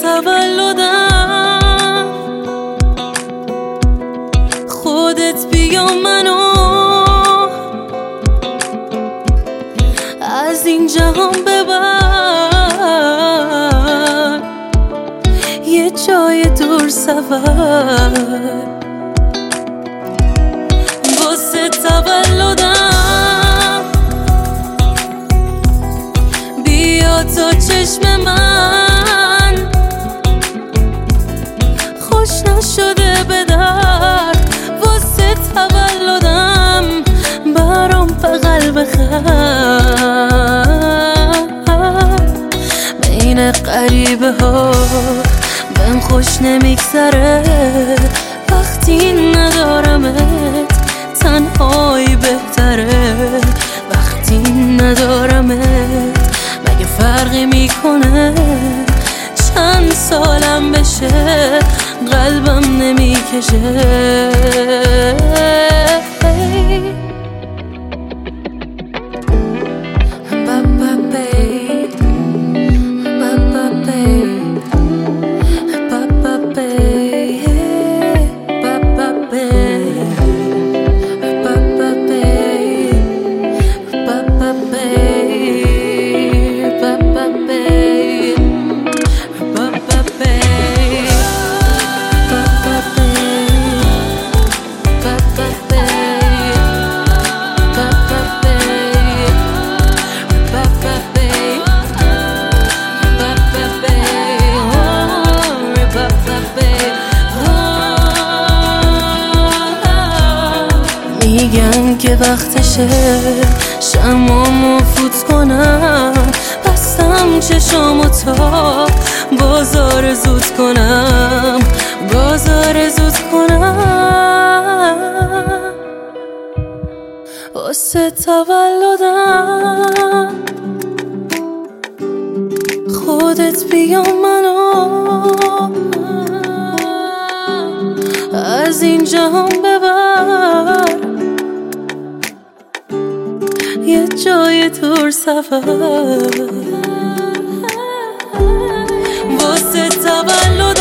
تولدم خودت بیا منو از این جهان ببر یه جای دور سفر واسه تولدم بیا تا چشم من خوش نشده به درد واسه تولدم برام بغل بخر بین غریبه ها بهم خوش نمیگذره وقتی ندارمت تنهایی بهتره وقتی ندارمت مگه فرقی میکنه چند سالم بشه قلبم نمیکشه میگن که وقتشه شمامو فوت کنم بستم چشامو تا بازار زود کنم واسه تولدم خودت بیا منو از این جهان ببر یه جای دور سفر واسه تولدم